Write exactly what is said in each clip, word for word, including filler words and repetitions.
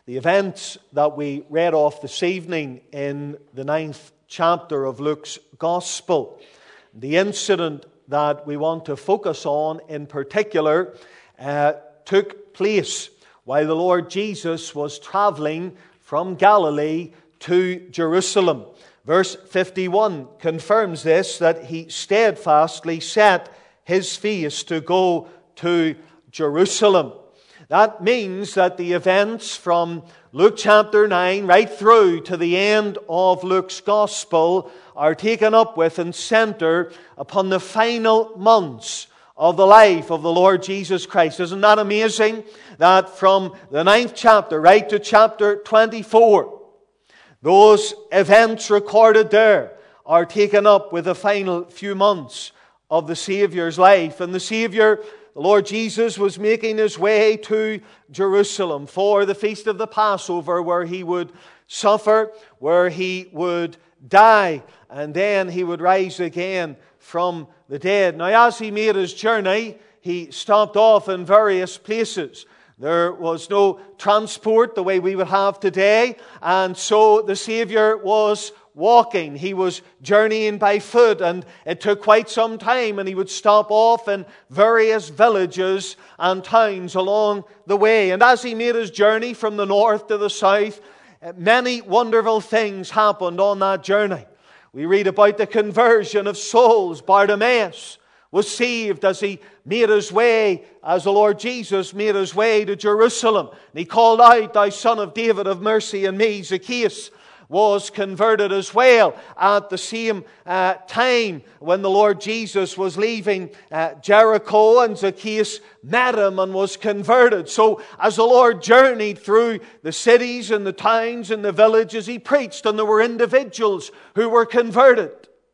The events that we read off this evening in the ninth chapter of Luke's Gospel, the incident that we want to focus on in particular, uh, took place while the Lord Jesus was traveling from Galilee to Jerusalem. Verse fifty-one confirms this, that he steadfastly set his face to go to Jerusalem. That means that the events from Luke chapter nine right through to the end of Luke's Gospel are taken up with and center upon the final months of the life of the Lord Jesus Christ. Isn't that amazing? That from the ninth chapter right to chapter twenty-four, those events recorded there are taken up with the final few months of the Savior's life. And the Savior, the Lord Jesus, was making his way to Jerusalem for the feast of the Passover, where he would suffer, where he would die, and then he would rise again from the dead. Now, as he made his journey, he stopped off in various places. There was no transport the way we would have today, and so the Savior was walking. He was journeying by foot, and it took quite some time, and he would stop off in various villages and towns along the way. And as he made his journey from the north to the south, many wonderful things happened on that journey. We read about the conversion of souls. Bartimaeus was saved as he made his way, as the Lord Jesus made his way to Jerusalem. And he called out, "Thou Son of David, have mercy on me." Zacchaeus was converted as well at the same uh, time when the Lord Jesus was leaving uh, Jericho, and Zacchaeus met him and was converted. So as the Lord journeyed through the cities and the towns and the villages, he preached, and there were individuals who were converted.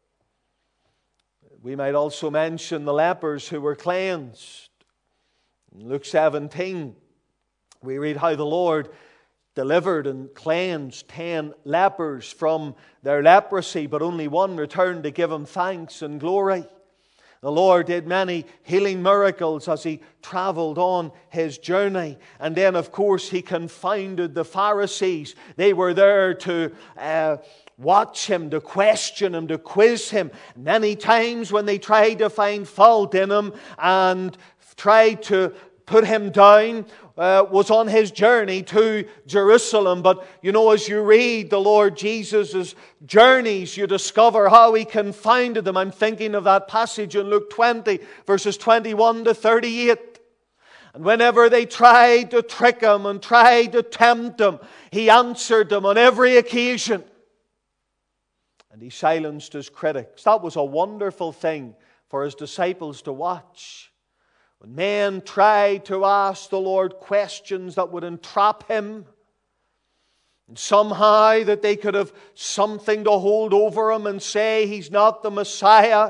We might also mention the lepers who were cleansed. In Luke seventeen, we read how the Lord delivered and cleansed ten lepers from their leprosy, but only one returned to give him thanks and glory. The Lord did many healing miracles as he traveled on his journey. And then, of course, he confounded the Pharisees. They were there to uh, watch him, to question him, to quiz him. Many times when they tried to find fault in him and tried to put him down, uh, was on his journey to Jerusalem. But you know, as you read the Lord Jesus' journeys, you discover how he confounded them. I'm thinking of that passage in Luke twenty, verses twenty-one to thirty-eight. And whenever they tried to trick him and tried to tempt him, he answered them on every occasion. And he silenced his critics. That was a wonderful thing for his disciples to watch. When men tried to ask the Lord questions that would entrap him, and somehow that they could have something to hold over him and say he's not the Messiah,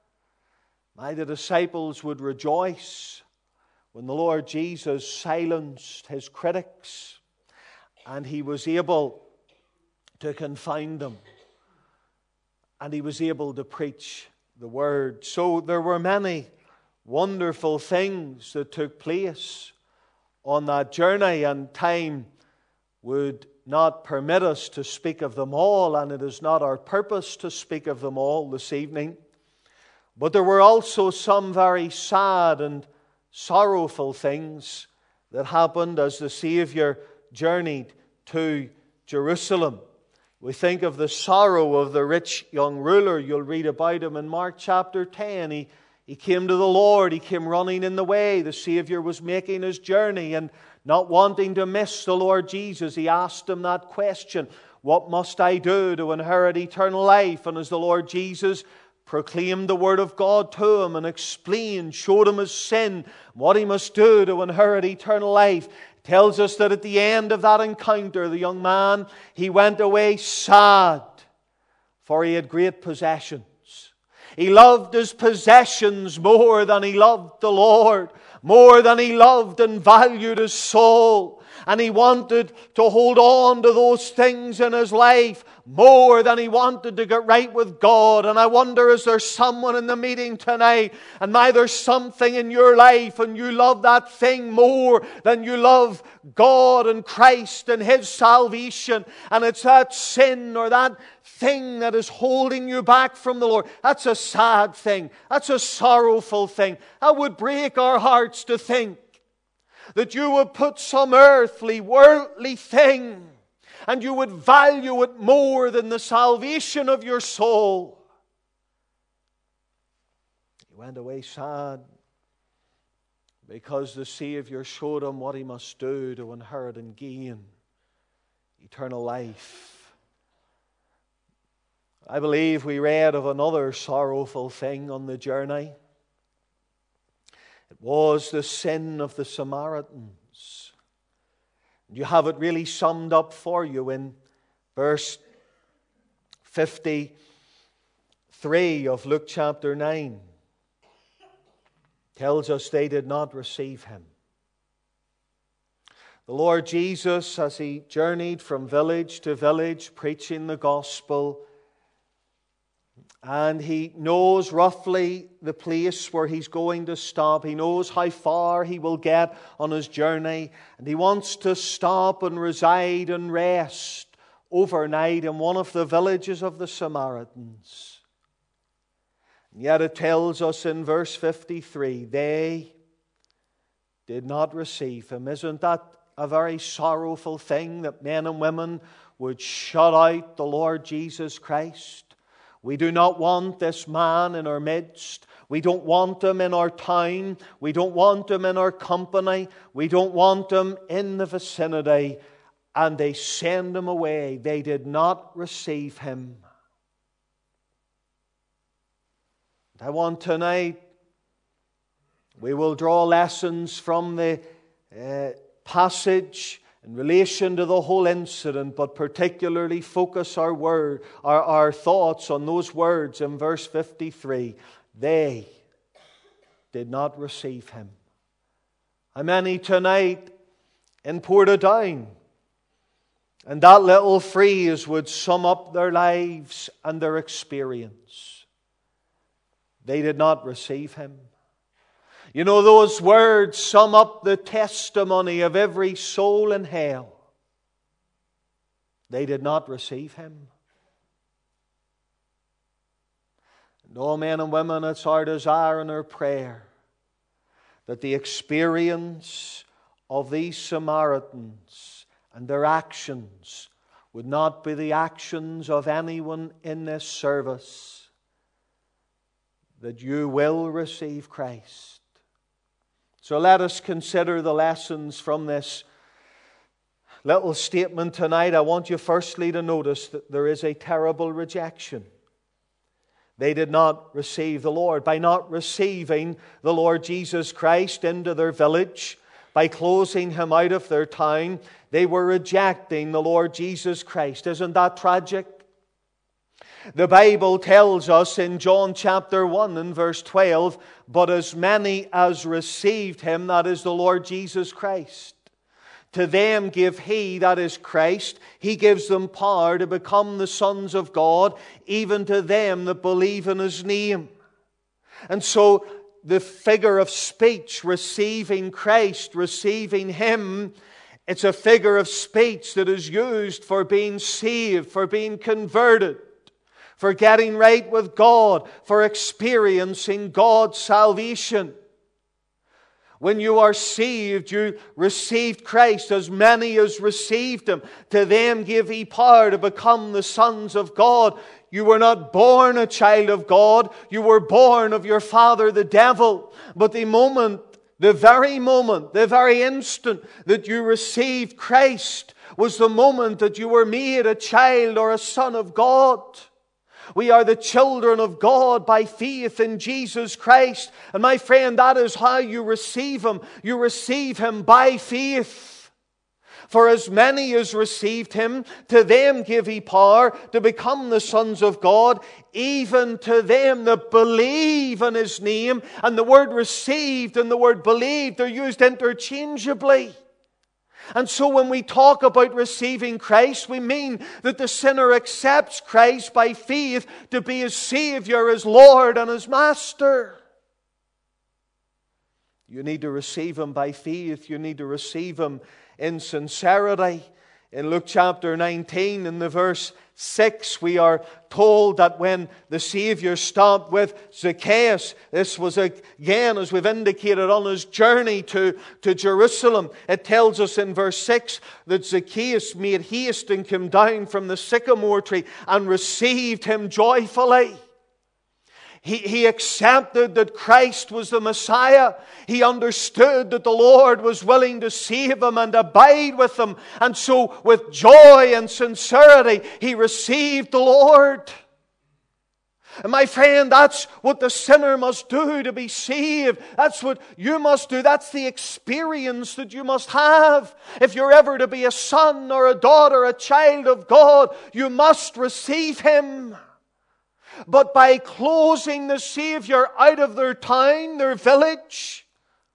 my the disciples would rejoice when the Lord Jesus silenced his critics and he was able to confound them, and he was able to preach the word. So there were many wonderful things that took place on that journey, and time would not permit us to speak of them all, and it is not our purpose to speak of them all this evening. But there were also some very sad and sorrowful things that happened as the Savior journeyed to Jerusalem. We think of the sorrow of the rich young ruler. You'll read about him in Mark chapter ten. He He came to the Lord. He came running in the way. The Savior was making his journey, and not wanting to miss the Lord Jesus, he asked him that question, "What must I do to inherit eternal life?" And as the Lord Jesus proclaimed the word of God to him and explained, showed him his sin, what he must do to inherit eternal life, it tells us that at the end of that encounter, the young man, he went away sad, for he had great possessions. He loved his possessions more than he loved the Lord, more than he loved and valued his soul. And he wanted to hold on to those things in his life more than he wanted to get right with God. And I wonder, is there someone in the meeting tonight, and maybe there's something in your life and you love that thing more than you love God and Christ and His salvation, and it's that sin or that thing that is holding you back from the Lord. That's a sad thing. That's a sorrowful thing. That would break our hearts to think that you would put some earthly, worldly thing and you would value it more than the salvation of your soul. He went away sad because the Savior showed him what he must do to inherit and gain eternal life. I believe we read of another sorrowful thing on the journey. It was the sin of the Samaritans. You have it really summed up for you in verse fifty-three of Luke chapter nine. It tells us they did not receive Him. The Lord Jesus, as He journeyed from village to village preaching the gospel, and He knows roughly the place where He's going to stop. He knows how far He will get on His journey. And He wants to stop and reside and rest overnight in one of the villages of the Samaritans. And yet it tells us in verse fifty-three, they did not receive Him. Isn't that a very sorrowful thing, that men and women would shut out the Lord Jesus Christ? We do not want this man in our midst. We don't want him in our town. We don't want him in our company. We don't want him in the vicinity. And they send him away. They did not receive him. I want tonight, we will draw lessons from the uh, passage in relation to the whole incident, but particularly focus our word, our, our thoughts on those words in verse fifty-three. They did not receive Him. How many tonight in Portadown, and that little phrase would sum up their lives and their experience. They did not receive Him. You know, those words sum up the testimony of every soul in hell. They did not receive Him. And all men and women, it's our desire and our prayer that the experience of these Samaritans and their actions would not be the actions of anyone in this service, that you will receive Christ. So let us consider the lessons from this little statement tonight. I want you firstly to notice that there is a terrible rejection. They did not receive the Lord. By not receiving the Lord Jesus Christ into their village, by closing Him out of their town, they were rejecting the Lord Jesus Christ. Isn't that tragic? The Bible tells us in John chapter one and verse twelve, but as many as received Him, that is the Lord Jesus Christ, to them give He, that is Christ, He gives them power to become the sons of God, even to them that believe in His name. And so the figure of speech, receiving Christ, receiving Him, it's a figure of speech that is used for being saved, for being converted, for getting right with God, for experiencing God's salvation. When you are saved, you received Christ. As many as received Him, to them give He power to become the sons of God. You were not born a child of God. You were born of your father, the devil. But the moment, the very moment, the very instant that you received Christ was the moment that you were made a child or a son of God. We are the children of God by faith in Jesus Christ. And my friend, that is how you receive Him. You receive Him by faith. For as many as received Him, to them give He power to become the sons of God, even to them that believe in His name. And the word received and the word believed are used interchangeably. And so when we talk about receiving Christ, we mean that the sinner accepts Christ by faith to be his Savior, his Lord, and his Master. You need to receive Him by faith. You need to receive Him in sincerity. In Luke chapter nineteen, in the verse six, we are told that when the Savior stopped with Zacchaeus, this was again, as we've indicated, on His journey to, to Jerusalem. It tells us in verse six that Zacchaeus made haste and came down from the sycamore tree and received Him joyfully. He, he accepted that Christ was the Messiah. He understood that the Lord was willing to save him and abide with him. And so with joy and sincerity, he received the Lord. And my friend, that's what the sinner must do to be saved. That's what you must do. That's the experience that you must have. If you're ever to be a son or a daughter, a child of God, you must receive Him. But by closing the Savior out of their town, their village,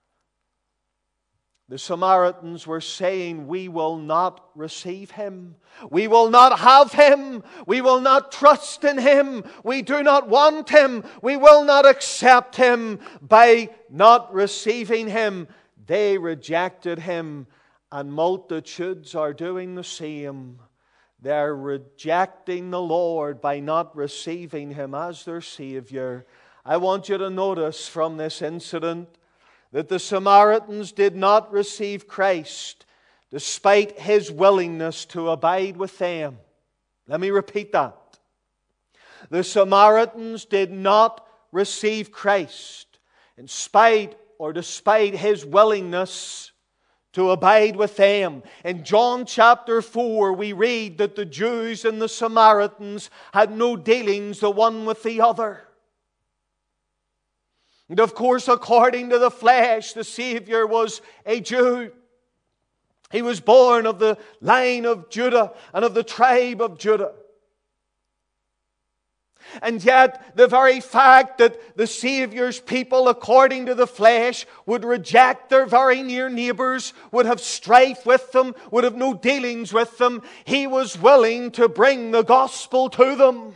the Samaritans were saying, we will not receive Him. We will not have Him. We will not trust in Him. We do not want Him. We will not accept Him. By not receiving Him, they rejected Him, and multitudes are doing the same. They're rejecting the Lord by not receiving Him as their Savior. I want you to notice from this incident that the Samaritans did not receive Christ despite His willingness to abide with them. Let me repeat that. The Samaritans did not receive Christ in spite or despite His willingness to abide with them. In John chapter four, we read that the Jews and the Samaritans had no dealings the one with the other. And of course, according to the flesh, the Savior was a Jew. He was born of the line of Judah and of the tribe of Judah. And yet, the very fact that the Savior's people, according to the flesh, would reject their very near neighbours, would have strife with them, would have no dealings with them, He was willing to bring the gospel to them.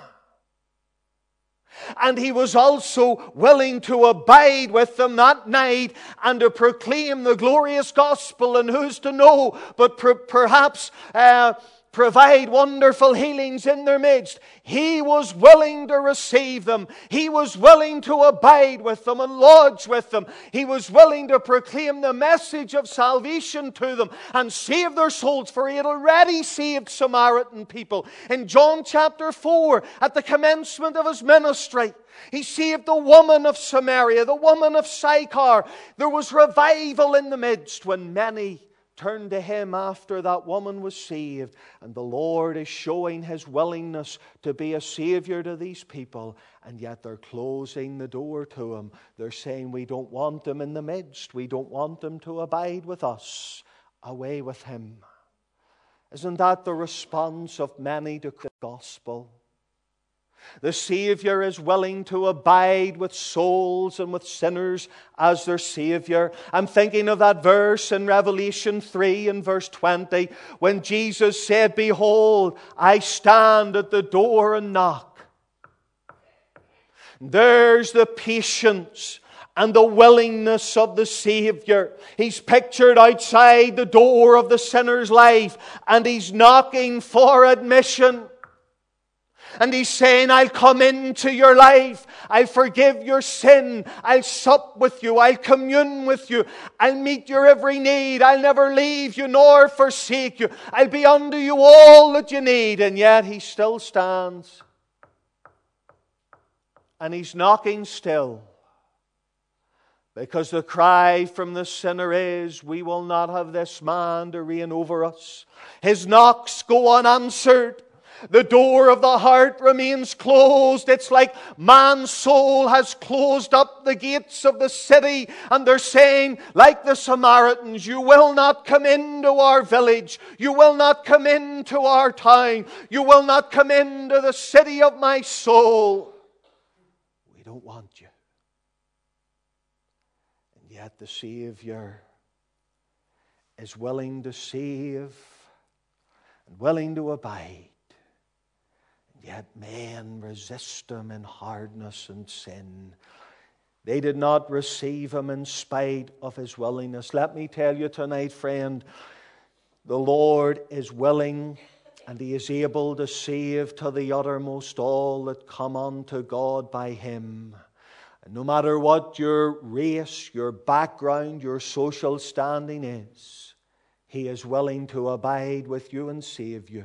And He was also willing to abide with them that night and to proclaim the glorious gospel. And who's to know, but per- perhaps... Uh, provide wonderful healings in their midst. He was willing to receive them. He was willing to abide with them and lodge with them. He was willing to proclaim the message of salvation to them and save their souls, for He had already saved Samaritan people. In John chapter four, at the commencement of His ministry, He saved the woman of Samaria, the woman of Sychar. There was revival in the midst when many turned to Him after that woman was saved. And the Lord is showing His willingness to be a Savior to these people. And yet they're closing the door to Him. They're saying, we don't want Him in the midst. We don't want Him to abide with us. Away with Him. Isn't that the response of many to the gospel? The Savior is willing to abide with souls and with sinners as their Savior. I'm thinking of that verse in Revelation three and verse twenty, when Jesus said, behold, I stand at the door and knock. There's the patience and the willingness of the Savior. He's pictured outside the door of the sinner's life, and He's knocking for admission. And He's saying, I'll come into your life. I'll forgive your sin. I'll sup with you. I'll commune with you. I'll meet your every need. I'll never leave you nor forsake you. I'll be unto you all that you need. And yet He still stands. And He's knocking still. Because the cry from the sinner is, we will not have this man to reign over us. His knocks go unanswered. The door of the heart remains closed. It's like man's soul has closed up the gates of the city. And they're saying, like the Samaritans, you will not come into our village. You will not come into our town. You will not come into the city of my soul. We don't want you. And yet the Savior is willing to save and willing to abide. And yet men resist Him in hardness and sin. They did not receive Him in spite of His willingness. Let me tell you tonight, friend, the Lord is willing and He is able to save to the uttermost all that come unto God by Him. And no matter what your race, your background, your social standing is, He is willing to abide with you and save you.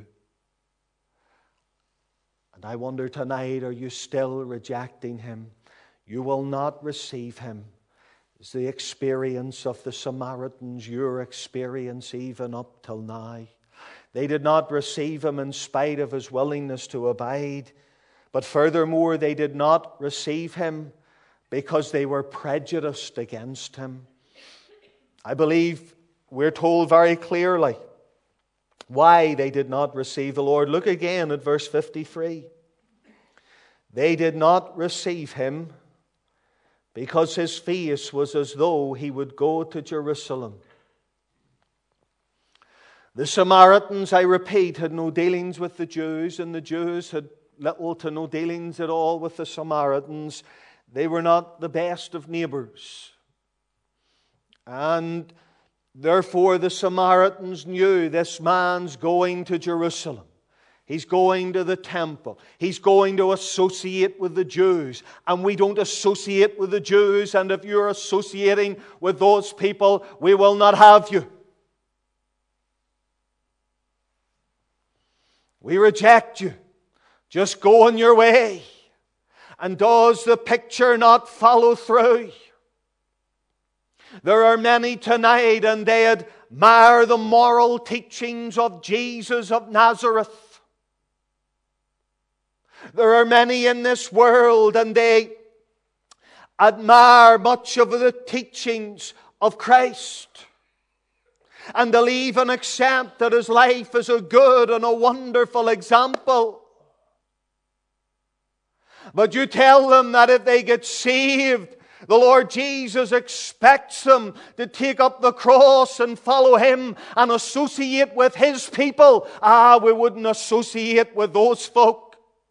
And I wonder tonight, are you still rejecting Him? You will not receive Him. Is the experience of the Samaritans your experience even up till now? They did not receive Him in spite of His willingness to abide. But furthermore, they did not receive Him because they were prejudiced against Him. I believe we're told very clearly why they did not receive the Lord. Look again at verse fifty-three. They did not receive Him because His face was as though He would go to Jerusalem. The Samaritans, I repeat, had no dealings with the Jews, and the Jews had little to no dealings at all with the Samaritans. They were not the best of neighbors. And therefore the Samaritans knew this man's going to Jerusalem. He's going to the temple. He's going to associate with the Jews. And we don't associate with the Jews. And if you're associating with those people, we will not have you. We reject you. Just go on your way. And does the picture not follow through? There are many tonight, and they admire the moral teachings of Jesus of Nazareth. There are many in this world, and they admire much of the teachings of Christ. And they'll even accept that His life is a good and a wonderful example. But you tell them that if they get saved, the Lord Jesus expects them to take up the cross and follow Him and associate with His people. Ah, we wouldn't associate with those folk.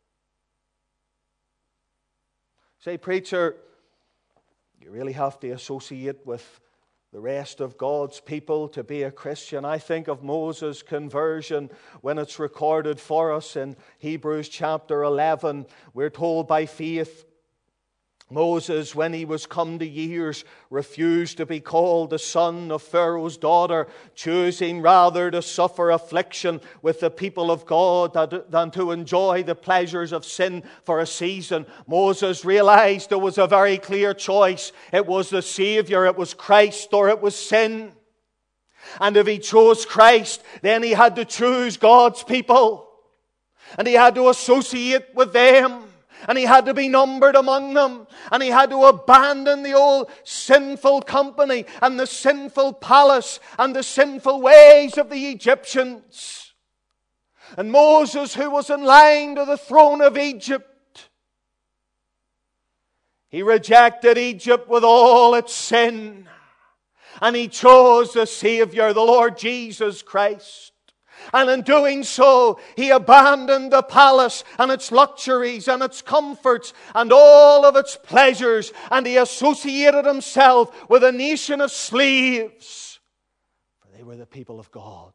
Say, preacher, you really have to associate with the rest of God's people to be a Christian. I think of Moses' conversion when it's recorded for us in Hebrews chapter eleven. We're told by faith, Moses, when he was come to years, refused to be called the son of Pharaoh's daughter, choosing rather to suffer affliction with the people of God than to enjoy the pleasures of sin for a season. Moses realized there was a very clear choice. It was the Savior, it was Christ, or it was sin. And if he chose Christ, then he had to choose God's people. And he had to associate with them. And he had to be numbered among them. And he had to abandon the old sinful company and the sinful palace and the sinful ways of the Egyptians. And Moses, who was in line to the throne of Egypt, he rejected Egypt with all its sin. And he chose the Savior, the Lord Jesus Christ. And in doing so, he abandoned the palace and its luxuries and its comforts and all of its pleasures. And he associated himself with a nation of slaves. For they were the people of God.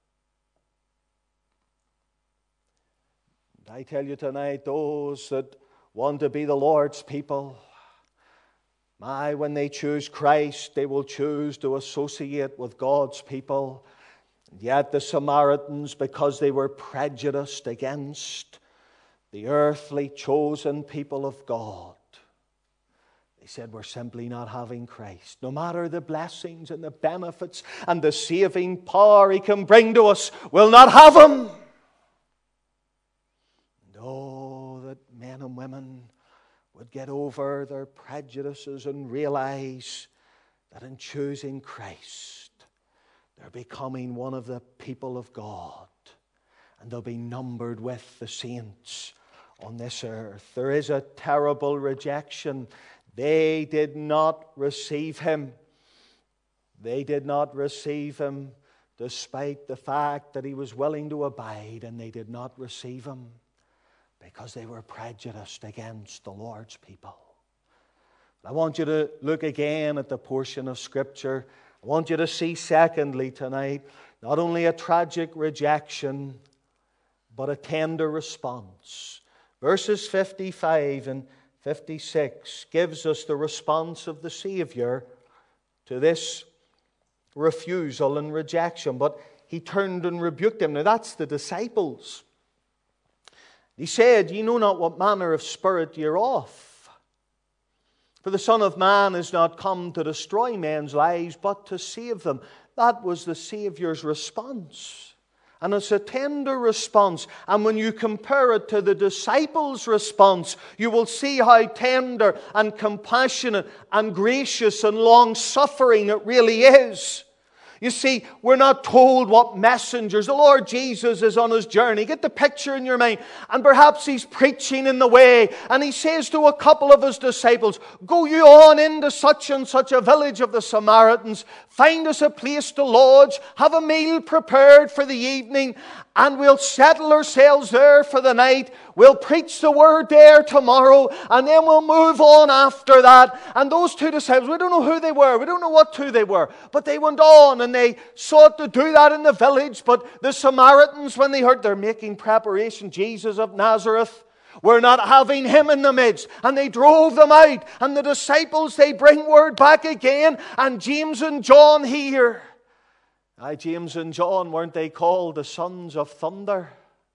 And I tell you tonight, those that want to be the Lord's people, my, when they choose Christ, they will choose to associate with God's people. And yet the Samaritans, because they were prejudiced against the earthly chosen people of God, they said, we're simply not having Christ. No matter the blessings and the benefits and the saving power He can bring to us, we'll not have Him. And oh, that men and women would get over their prejudices and realize that in choosing Christ, they're becoming one of the people of God. And they'll be numbered with the saints on this earth. There is a terrible rejection. They did not receive Him. They did not receive Him despite the fact that he was willing to abide, and they did not receive him because they were prejudiced against the Lord's people. I want you to look again at the portion of Scripture. I want you to see, secondly, tonight, not only a tragic rejection, but a tender response. Verses fifty-five and fifty-six gives us the response of the Savior to this refusal and rejection. But he turned and rebuked them. Now that's the disciples. He said, "Ye know not what manner of spirit ye are of. For the Son of Man is not come to destroy men's lives, but to save them." That was the Saviour's response. And it's a tender response. And when you compare it to the disciples' response, you will see how tender and compassionate and gracious and long-suffering it really is. You see, we're not told what messengers. The Lord Jesus is on his journey. Get the picture in your mind. And perhaps he's preaching in the way. And he says to a couple of his disciples, "Go you on into such and such a village of the Samaritans. Find us a place to lodge. Have a meal prepared for the evening. And we'll settle ourselves there for the night. We'll preach the word there tomorrow. And then we'll move on after that." And those two disciples, we don't know who they were. We don't know what two they were. But they went on and they sought to do that in the village. But the Samaritans, when they heard they're making preparation, Jesus of Nazareth, we're not having him in the midst. And they drove them out. And the disciples, they bring word back again. And James and John hear. Aye, James and John, weren't they called the sons of thunder?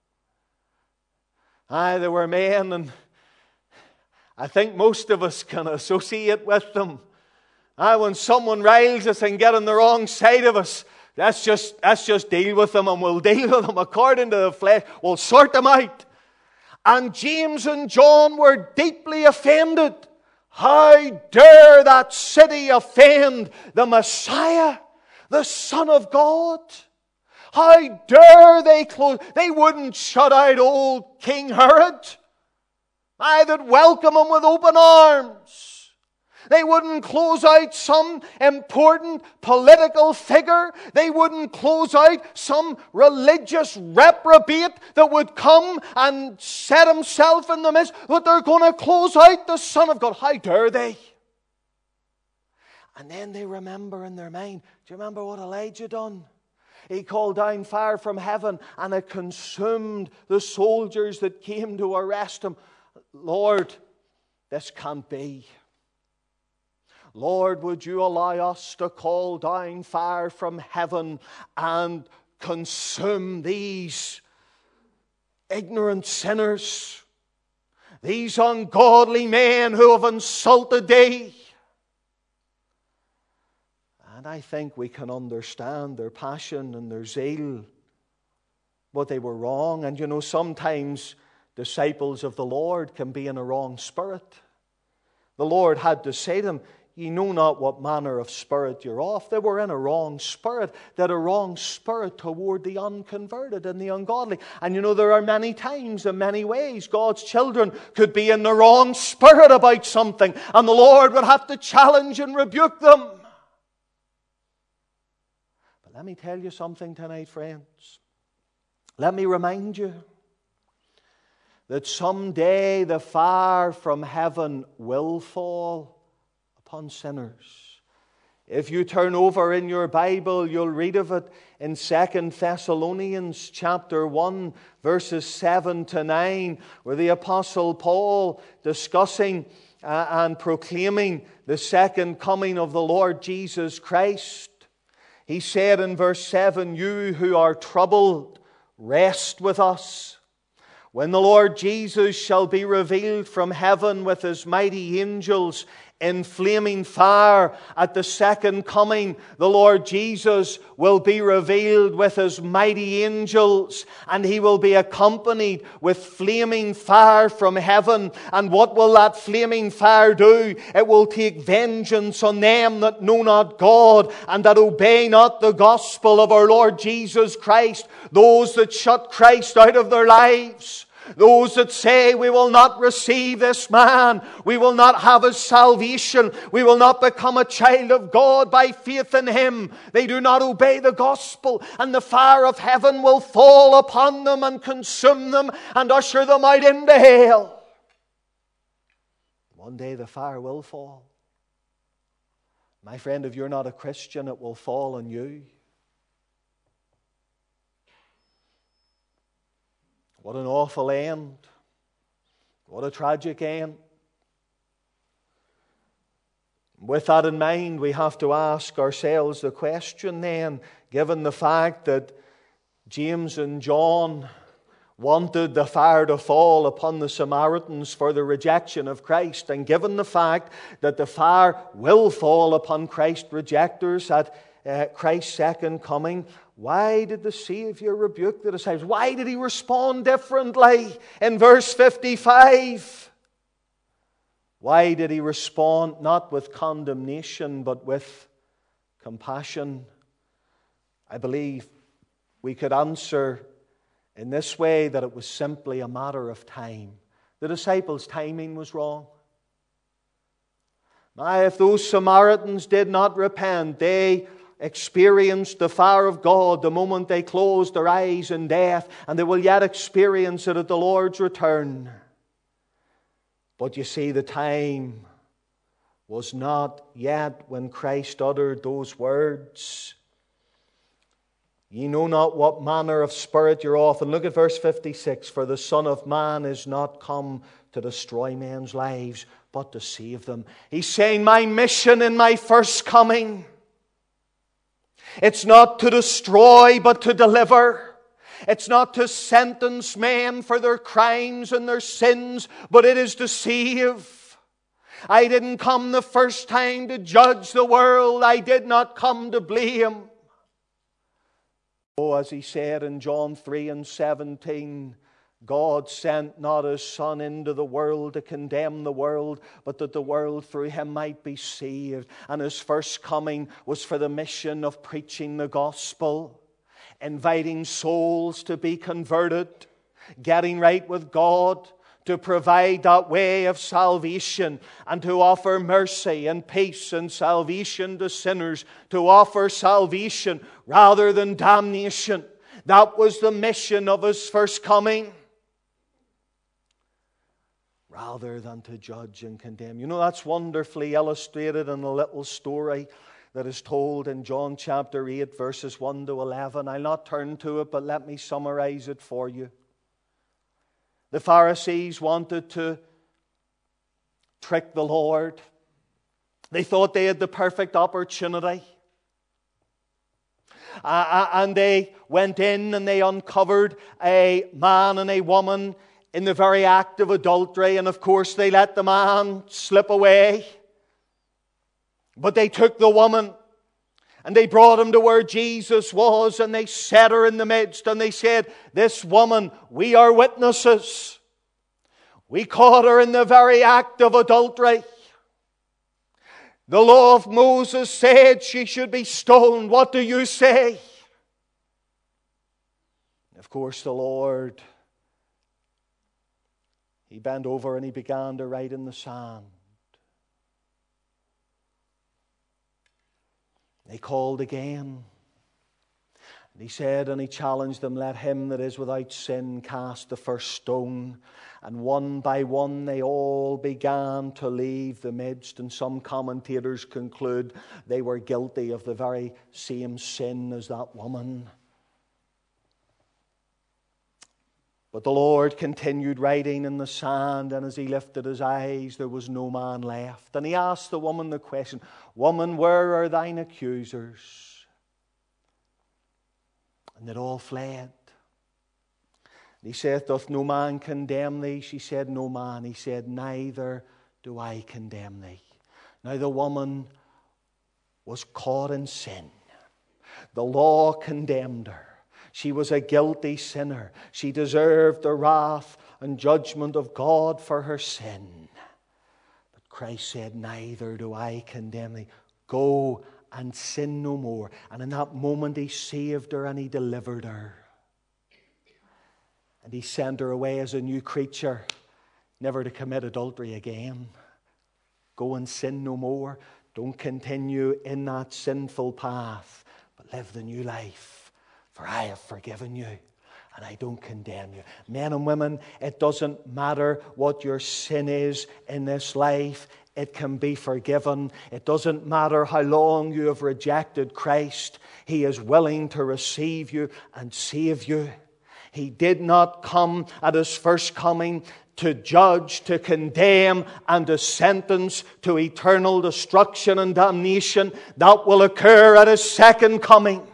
Aye, they were men, and I think most of us can associate with them. Aye, when someone riles us and get on the wrong side of us, let's just, let's just deal with them, and we'll deal with them according to the flesh. We'll sort them out. And James and John were deeply offended. How dare that city offend the Messiah, the Son of God? How dare they close? They wouldn't shut out old King Herod. I that welcome him with open arms. They wouldn't close out some important political figure. They wouldn't close out some religious reprobate that would come and set himself in the midst. But they're going to close out the Son of God. How dare they? And then they remember in their mind, do you remember what Elijah done? He called down fire from heaven and it consumed the soldiers that came to arrest him. Lord, this can't be. Lord, would you allow us to call down fire from heaven and consume these ignorant sinners, these ungodly men who have insulted thee? And I think we can understand their passion and their zeal. But they were wrong. And you know, sometimes disciples of the Lord can be in a wrong spirit. The Lord had to say to them, "Ye know not what manner of spirit you're of." They were in a wrong spirit. They had a wrong spirit toward the unconverted and the ungodly. And you know, there are many times and many ways God's children could be in the wrong spirit about something. And the Lord would have to challenge and rebuke them. Let me tell you something tonight, friends. Let me remind you that someday the fire from heaven will fall upon sinners. If you turn over in your Bible, you'll read of it in Second Thessalonians chapter one, verses seven to nine, where the Apostle Paul, discussing uh, and proclaiming the second coming of the Lord Jesus Christ, he said in verse seven, "You who are troubled, rest with us. When the Lord Jesus shall be revealed from heaven with his mighty angels in flaming fire at the second coming, the Lord Jesus will be revealed with his mighty angels, and he will be accompanied with flaming fire from heaven. And what will that flaming fire do? It will take vengeance on them that know not God and that obey not the gospel of our Lord Jesus Christ, those that shut Christ out of their lives, Those that say we will not receive this man, we will not have his salvation, we will not become a child of God by faith in him, they do not obey the gospel, and the fire of heaven will fall upon them and consume them and usher them out into hell. One day the fire will fall. My friend, if you're not a Christian, it will fall on you. What an awful end. What a tragic end. With that in mind, we have to ask ourselves the question then, given the fact that James and John wanted the fire to fall upon the Samaritans for the rejection of Christ, and given the fact that the fire will fall upon Christ rejectors at uh, Christ's second coming, why did the Savior rebuke the disciples? Why did he respond differently in verse fifty-five? Why did he respond not with condemnation but with compassion? I believe we could answer in this way, that it was simply a matter of time. The disciples' timing was wrong. Now, if those Samaritans did not repent, they experienced the fire of God the moment they closed their eyes in death, and they will yet experience it at the Lord's return. But you see, the time was not yet when Christ uttered those words. Ye know not what manner of spirit you're of. And look at verse fifty-six. For the Son of Man is not come to destroy men's lives, but to save them. He's saying, my mission in my first coming, it's not to destroy, but to deliver. It's not to sentence men for their crimes and their sins, but it is to save. I didn't come the first time to judge the world. I did not come to blame. Oh, as he said in John three and seventeen, God sent not his Son into the world to condemn the world, but that the world through him might be saved. And his first coming was for the mission of preaching the gospel, inviting souls to be converted, getting right with God, to provide that way of salvation, and to offer mercy and peace and salvation to sinners, to offer salvation rather than damnation. That was the mission of his first coming, rather than to judge and condemn. You know, that's wonderfully illustrated in a little story that is told in John chapter eight, verses one to eleven. I'll not turn to it, but let me summarize it for you. The Pharisees wanted to trick the Lord. They thought they had the perfect opportunity. Uh, and they went in and they uncovered a man and a woman in the very act of adultery. And of course they let the man slip away. But they took the woman and they brought him to where Jesus was, and they set her in the midst, and they said, this woman, we are witnesses. We caught her in the very act of adultery. The law of Moses said she should be stoned. What do you say? Of course, the Lord, he bent over and he began to write in the sand. They called again. And he said, and he challenged them, let him that is without sin cast the first stone. And one by one they all began to leave the midst. And some commentators conclude they were guilty of the very same sin as that woman. But the Lord continued writing in the sand, and as he lifted his eyes, there was no man left. And he asked the woman the question, woman, where are thine accusers? And they all fled. And he saith, doth no man condemn thee? She said, no man. He said, neither do I condemn thee. Now the woman was caught in sin. The law condemned her. She was a guilty sinner. She deserved the wrath and judgment of God for her sin. But Christ said, neither do I condemn thee. Go and sin no more. And in that moment he saved her and he delivered her. And He sent her away as a new creature, never to commit adultery again. Go and sin no more. Don't continue in that sinful path, but live the new life. For I have forgiven you, and I don't condemn you. Men and women, it doesn't matter what your sin is in this life. It can be forgiven. It doesn't matter how long you have rejected Christ. He is willing to receive you and save you. He did not come at His first coming to judge, to condemn, and to sentence to eternal destruction and damnation. That will occur at His second coming.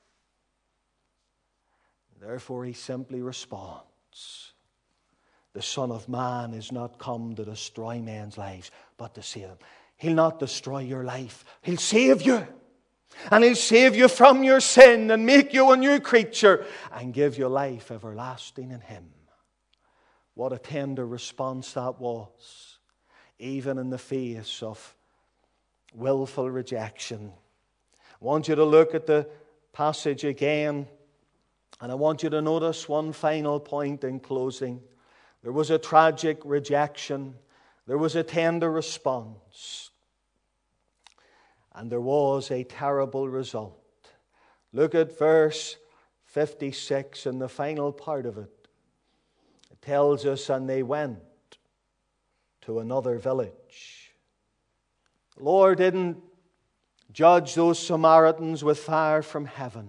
Therefore, He simply responds, the Son of Man is not come to destroy men's lives, but to save them. He'll not destroy your life. He'll save you. And He'll save you from your sin and make you a new creature and give you life everlasting in Him. What a tender response that was, even in the face of willful rejection. I want you to look at the passage again, and I want you to notice one final point in closing. There was a tragic rejection. There was a tender response. And there was a terrible result. Look at verse fifty-six in the final part of it. It tells us, and they went to another village. The Lord didn't judge those Samaritans with fire from heaven.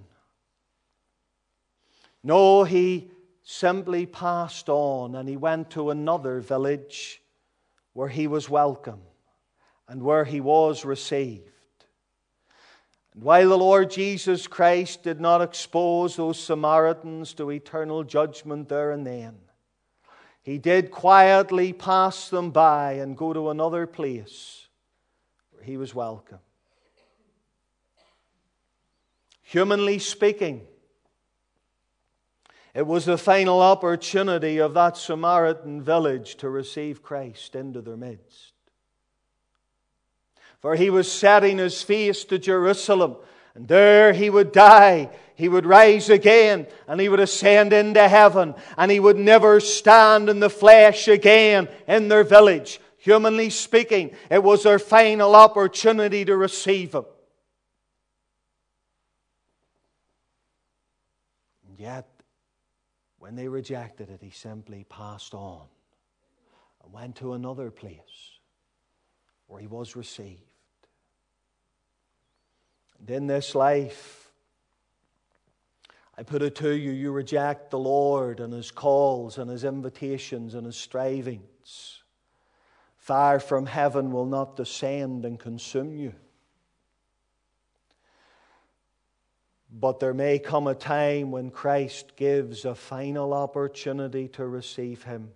No, He simply passed on, and He went to another village where He was welcome and where He was received. And while the Lord Jesus Christ did not expose those Samaritans to eternal judgment there and then, He did quietly pass them by and go to another place where He was welcome. Humanly speaking, it was the final opportunity of that Samaritan village to receive Christ into their midst. For He was setting His face to Jerusalem, and there He would die. He would rise again, and He would ascend into heaven, and He would never stand in the flesh again in their village. Humanly speaking, it was their final opportunity to receive Him. And yet, when they rejected it, He simply passed on and went to another place where He was received. And in this life, I put it to you, you reject the Lord and His calls and His invitations and His strivings. Fire from heaven will not descend and consume you. But there may come a time when Christ gives a final opportunity to receive Him.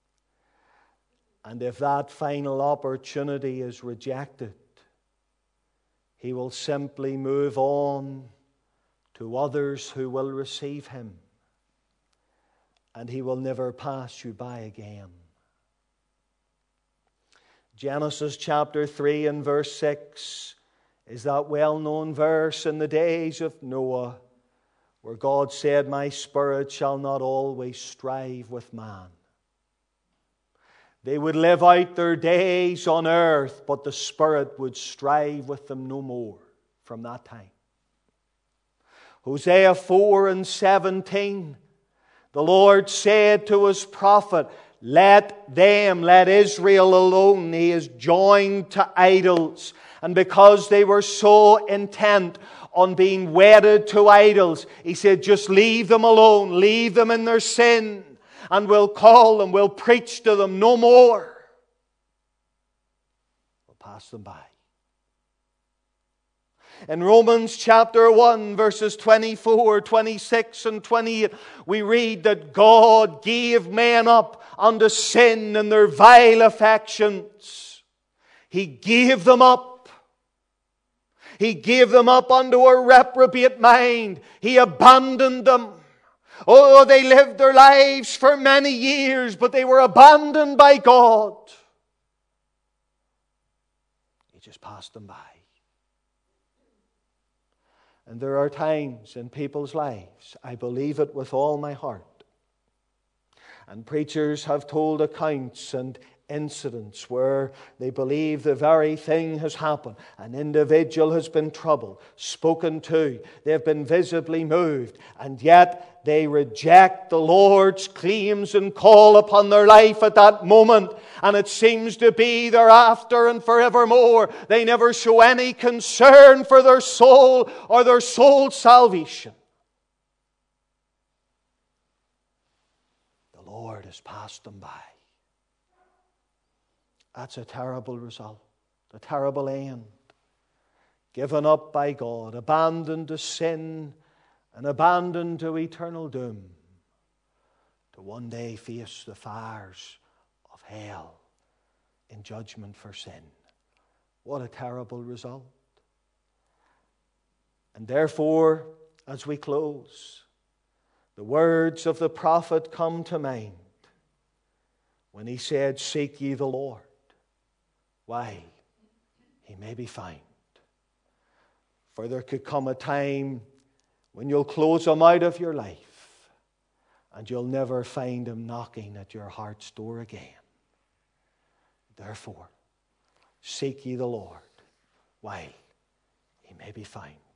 And if that final opportunity is rejected, He will simply move on to others who will receive Him. And He will never pass you by again. Genesis chapter three and verse six is that well-known verse in the days of Noah, where God said, "My spirit shall not always strive with man." They would live out their days on earth, but the Spirit would strive with them no more from that time. Hosea four and seventeen, the Lord said to His prophet, "Let them, let Israel alone." He is joined to idols. And because they were so intent on being wedded to idols, He said, just leave them alone. Leave them in their sin. And we'll call them, we'll preach to them no more. We'll pass them by. In Romans chapter one, verses twenty-four, twenty-six, and twenty-eight, we read that God gave men up unto sin and their vile affections. He gave them up. He gave them up unto a reprobate mind. He abandoned them. Oh, they lived their lives for many years, but they were abandoned by God. He just passed them by. And there are times in people's lives, I believe it with all my heart, And preachers have told accounts and incidents where they believe the very thing has happened. An individual has been troubled, spoken to, they have been visibly moved, and yet they reject the Lord's claims and call upon their life at that moment, and it seems to be thereafter and forevermore. They never show any concern for their soul or their soul's salvation. The Lord has passed them by. That's a terrible result, a terrible end. Given up by God, abandoned to sin, and abandoned to eternal doom, to one day face the fires of hell in judgment for sin. What a terrible result. And therefore, as we close, the words of the prophet come to mind when he said, "Seek ye the Lord. Why? He may be found." For there could come a time when you'll close him out of your life and you'll never find him knocking at your heart's door again. Therefore, seek ye the Lord. Why? He may be found.